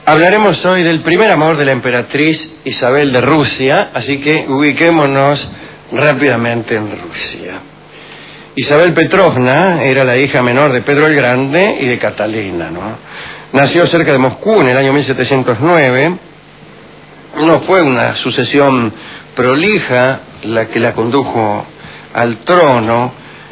Hablaremos hoy del primer amor de la emperatriz Isabel de Rusia, así que ubiquémonos rápidamente en Rusia. Isabel Petrovna era la hija menor de Pedro el Grande y de Catalina, ¿no? Nació cerca de Moscú en el año 1709. No fue una sucesión prolija la que la condujo al trono.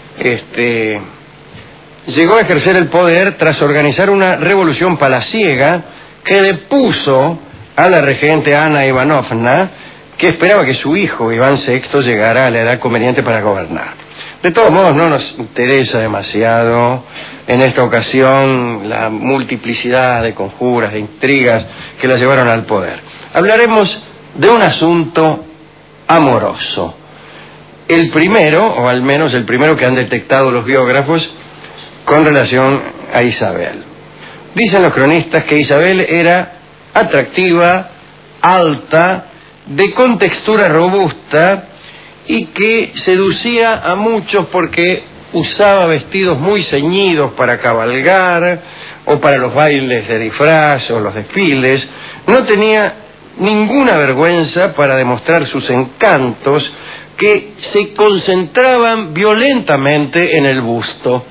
Llegó a ejercer el poder tras organizar una revolución palaciega que depuso a la regente Ana Ivanovna, que esperaba que su hijo Iván VI llegara a la edad conveniente para gobernar. De todos modos, no nos interesa demasiado en esta ocasión la multiplicidad de conjuras, de intrigas que la llevaron al poder. Hablaremos de un asunto amoroso. El primero, o al menos el primero que han detectado los biógrafos con relación a Isabel. Dicen los cronistas que Isabel era atractiva, alta, de contextura robusta y que seducía a muchos porque usaba vestidos muy ceñidos para cabalgar o para los bailes de disfraz o los desfiles. No tenía ninguna vergüenza para demostrar sus encantos, que se concentraban violentamente en el busto.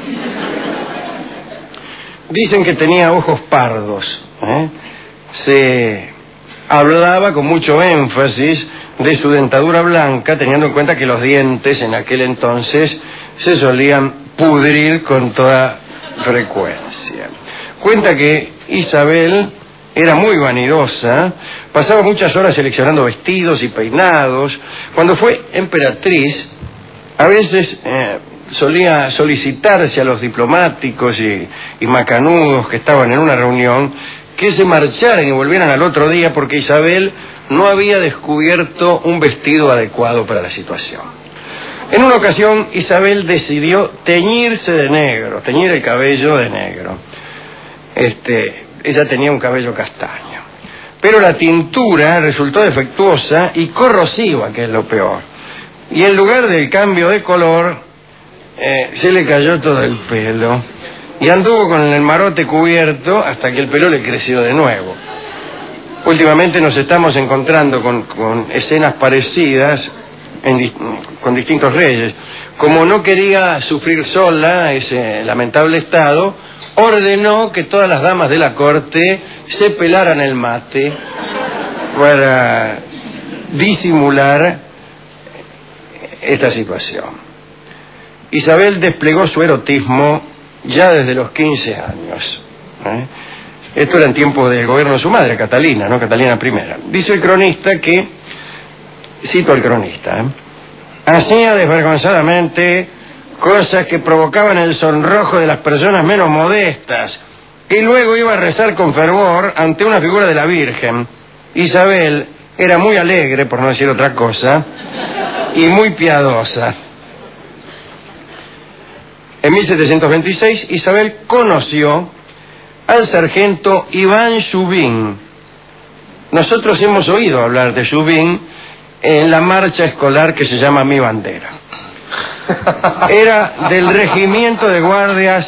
Dicen que tenía ojos pardos, Se hablaba con mucho énfasis de su dentadura blanca, teniendo en cuenta que los dientes en aquel entonces se solían pudrir con toda frecuencia. Cuenta que Isabel era muy vanidosa, pasaba muchas horas seleccionando vestidos y peinados. Cuando fue emperatriz, a veces solía solicitarse a los diplomáticos y macanudos que estaban en una reunión que se marcharan y volvieran al otro día porque Isabel no había descubierto un vestido adecuado para la situación. En una ocasión Isabel decidió teñirse de negro, teñir el cabello de negro. Ella tenía un cabello castaño, pero la tintura resultó defectuosa y corrosiva, que es lo peor, y en lugar del cambio de color se le cayó todo el pelo y anduvo con el marote cubierto hasta que el pelo le creció de nuevo. Últimamente nos estamos encontrando con escenas parecidas con distintos reyes. Como no quería sufrir sola ese lamentable estado, ordenó que todas las damas de la corte se pelaran el mate para disimular esta situación. Isabel desplegó su erotismo ya desde los 15 años. Esto era en tiempos del gobierno de su madre, Catalina, ¿no? Catalina I. Dice el cronista que, cito al cronista, hacía desvergonzadamente cosas que provocaban el sonrojo de las personas menos modestas, y luego iba a rezar con fervor ante una figura de la Virgen. Isabel era muy alegre, por no decir otra cosa, y muy piadosa. En 1726, Isabel conoció al sargento Iván Shubin. Nosotros hemos oído hablar de Shubin en la marcha escolar que se llama Mi Bandera. Era del regimiento de guardias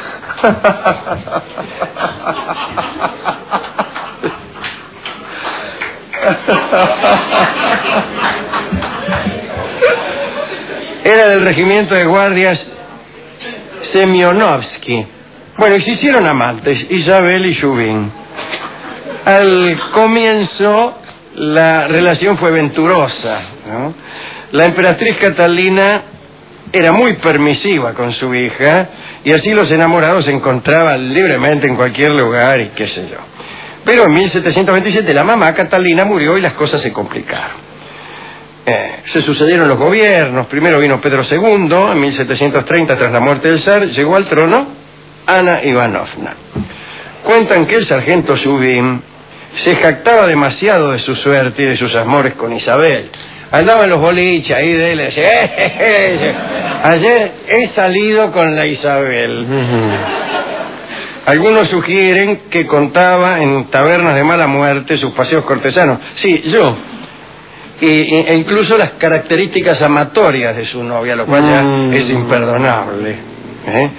Semyonovsky. Bueno, y se hicieron amantes, Isabel y Shubin. Al comienzo la relación fue venturosa, ¿no? La emperatriz Catalina era muy permisiva con su hija y así los enamorados se encontraban libremente en cualquier lugar y qué sé yo. Pero en 1727 la mamá Catalina murió y las cosas se complicaron. Se sucedieron los gobiernos. Primero vino Pedro II, en 1730, tras la muerte del zar, llegó al trono Ana Ivanovna. Cuentan que el sargento Shubin se jactaba demasiado de su suerte y de sus amores con Isabel. Andaba en los boliches ahí de él y decía, ayer he salido con la Isabel. Algunos sugieren que contaba en tabernas de mala muerte sus paseos cortesanos. Sí, yo. E incluso las características amatorias de su novia, lo cual ya es imperdonable.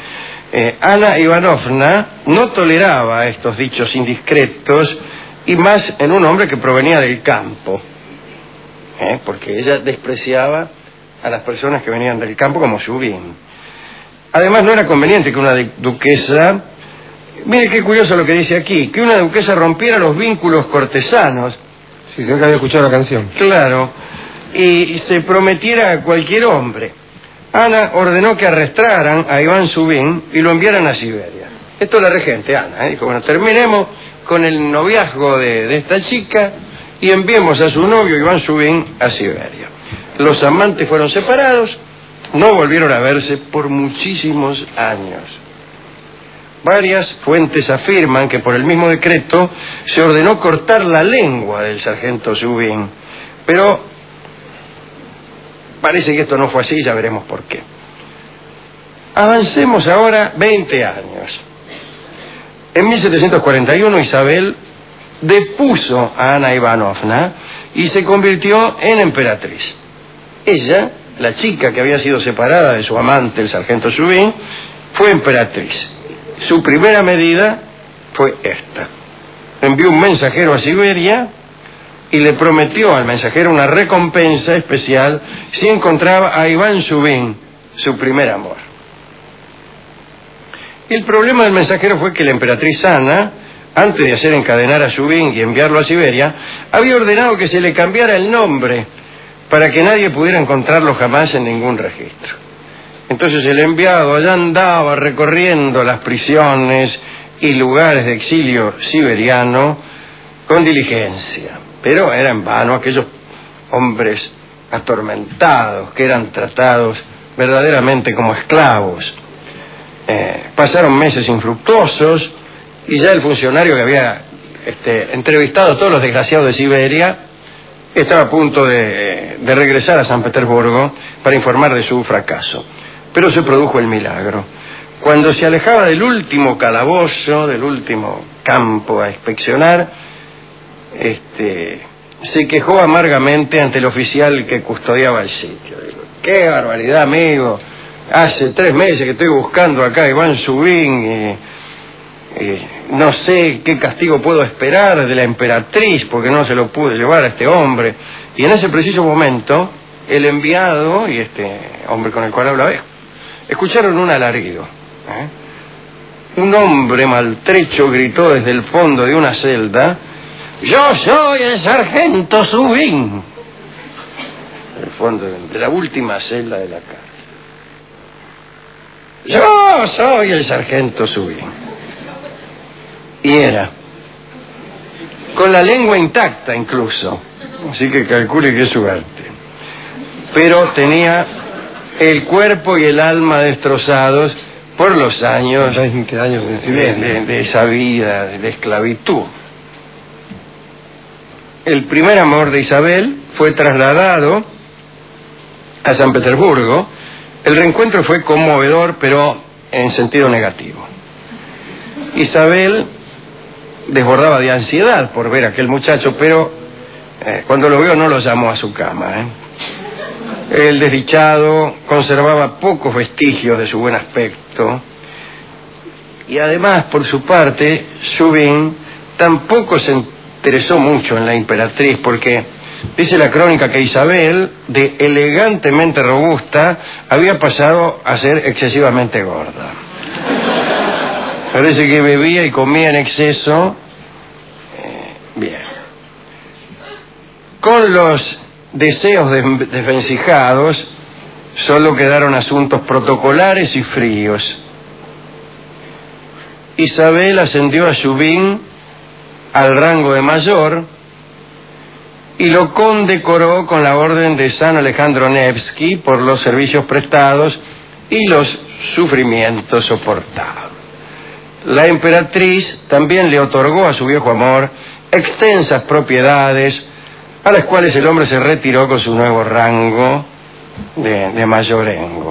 Ana Ivanovna no toleraba estos dichos indiscretos, y más en un hombre que provenía del campo, porque ella despreciaba a las personas que venían del campo como Zubin. Además, no era conveniente que una duquesa, mire qué curioso lo que dice aquí, que una duquesa rompiera los vínculos cortesanos. Sí, creo que había escuchado la canción. Claro, y se prometiera a cualquier hombre. Ana ordenó que arrestaran a Iván Zubin y lo enviaran a Siberia. Esto es la regente, Ana, dijo, bueno, terminemos con el noviazgo de esta chica y enviemos a su novio Iván Zubin a Siberia. Los amantes fueron separados, no volvieron a verse por muchísimos años. Varias fuentes afirman que por el mismo decreto se ordenó cortar la lengua del sargento Zubin, pero parece que esto no fue así, ya veremos por qué. Avancemos ahora 20 años. En 1741 Isabel depuso a Ana Ivanovna y se convirtió en emperatriz. Ella, la chica que había sido separada de su amante, el sargento Zubin, fue emperatriz. Su primera medida fue esta. Envió un mensajero a Siberia y le prometió al mensajero una recompensa especial si encontraba a Iván Zubin, su primer amor. El problema del mensajero fue que la emperatriz Ana, antes de hacer encadenar a Zubin y enviarlo a Siberia, había ordenado que se le cambiara el nombre para que nadie pudiera encontrarlo jamás en ningún registro. Entonces el enviado allá andaba recorriendo las prisiones y lugares de exilio siberiano con diligencia, pero era en vano. Aquellos hombres atormentados que eran tratados verdaderamente como esclavos. Pasaron meses infructuosos y ya el funcionario que había entrevistado a todos los desgraciados de Siberia estaba a punto de regresar a San Petersburgo para informar de su fracaso. Pero se produjo el milagro. Cuando se alejaba del último calabozo, del último campo a inspeccionar, se quejó amargamente ante el oficial que custodiaba el sitio. Digo, ¡qué barbaridad, amigo! Hace 3 meses que estoy buscando acá a Iván Zubin y no sé qué castigo puedo esperar de la emperatriz porque no se lo pude llevar a este hombre. Y en ese preciso momento, el enviado y este hombre con el cual hablaba escucharon un alarido. Un hombre maltrecho gritó desde el fondo de una celda: ¡yo soy el sargento Zubin! El fondo de la última celda de la cárcel. ¡yo soy el sargento Zubin! Y era, con la lengua intacta incluso, así que calcule qué suerte. Pero tenía el cuerpo y el alma destrozados por los años de esa vida de esclavitud. El primer amor de Isabel fue trasladado a San Petersburgo. El reencuentro fue conmovedor, pero en sentido negativo. Isabel desbordaba de ansiedad por ver a aquel muchacho, pero cuando lo vio no lo llamó a su cama. El desdichado conservaba pocos vestigios de su buen aspecto, y además, por su parte, Zubin tampoco se interesó mucho en la emperatriz, porque dice la crónica que Isabel, de elegantemente robusta, había pasado a ser excesivamente gorda. Parece que bebía y comía en exceso. Bien. Con los deseos desvencijados, solo quedaron asuntos protocolares y fríos. Isabel ascendió a Zubin al rango de mayor y lo condecoró con la orden de San Alejandro Nevsky por los servicios prestados y los sufrimientos soportados. La emperatriz también le otorgó a su viejo amor extensas propiedades, a las cuales el hombre se retiró con su nuevo rango de mayorengo.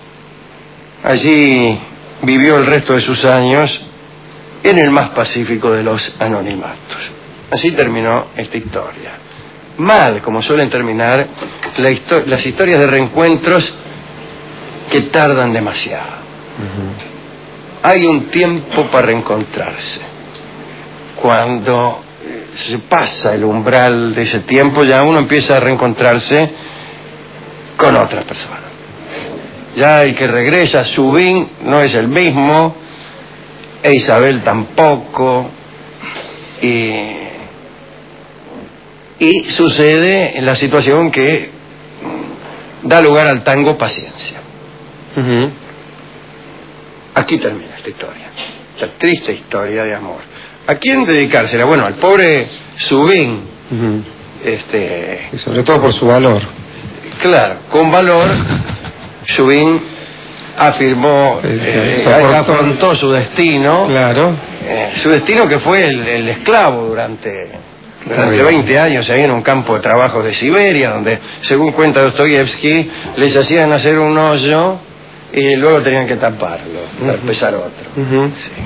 Allí vivió el resto de sus años en el más pacífico de los anonimatos. Así terminó esta historia. Mal, como suelen terminar las historias de reencuentros que tardan demasiado. hay un tiempo para reencontrarse. Cuando se pasa el umbral de ese tiempo, ya uno empieza a reencontrarse con otra persona. Ya el que regresa, Zubin, no es el mismo, e Isabel tampoco, y sucede en la situación que da lugar al tango Paciencia. Aquí termina esta historia, esta triste historia de amor. ¿A quién dedicársela? Bueno, al pobre Zubin. Y sobre todo por su valor. Claro, con valor, Zubin afirmó, afrontó su destino. Claro. Su destino, que fue el esclavo durante 20 años ahí en un campo de trabajo de Siberia, donde, según cuenta Dostoyevsky, les hacían hacer un hoyo y luego tenían que taparlo para empezar otro. Sí.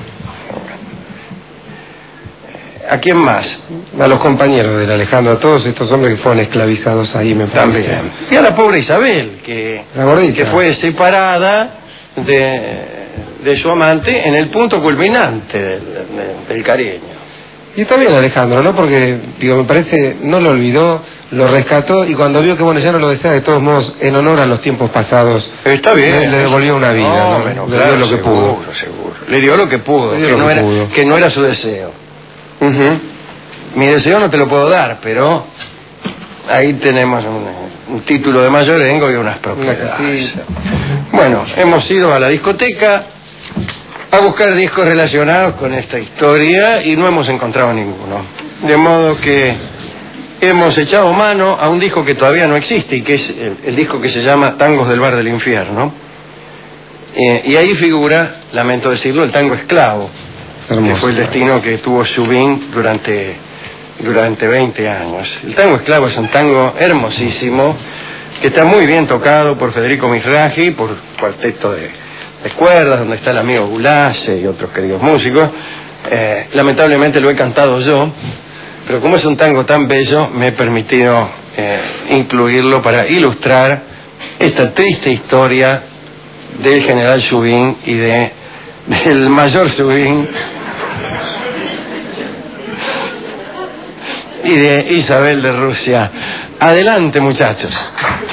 ¿A quién más? A los compañeros del Alejandro, a todos estos hombres que fueron esclavizados ahí, me parece. También. Y a la pobre Isabel, que fue separada de su amante en el punto culminante del cariño. Y está bien Alejandro, ¿no? Porque, digo, me parece, no lo olvidó, lo rescató, y cuando vio que, bueno, ya no lo desea, de todos modos, en honor a los tiempos pasados, está bien, le devolvió una vida, ¿no? Bueno, le dio lo que pudo. Seguro. Le dio lo que pudo, que no era su deseo. Mi deseo no te lo puedo dar, pero ahí tenemos un título de mayorengo y unas propiedades. Bueno, hemos ido a la discoteca a buscar discos relacionados con esta historia y no hemos encontrado ninguno. De modo que hemos echado mano a un disco que todavía no existe y que es el disco que se llama Tangos del Bar del Infierno. Y ahí figura, lamento decirlo, el tango esclavo. Hermoso, que fue el destino que tuvo Zubin durante 20 años. El tango esclavo es un tango hermosísimo, que está muy bien tocado por Federico Mizrahi, por cuarteto de cuerdas, donde está el amigo Gulase y otros queridos músicos. Lamentablemente lo he cantado yo, pero como es un tango tan bello, me he permitido incluirlo para ilustrar esta triste historia del general Zubin y del mayor Zubin y de Isabel de Rusia. Adelante, muchachos.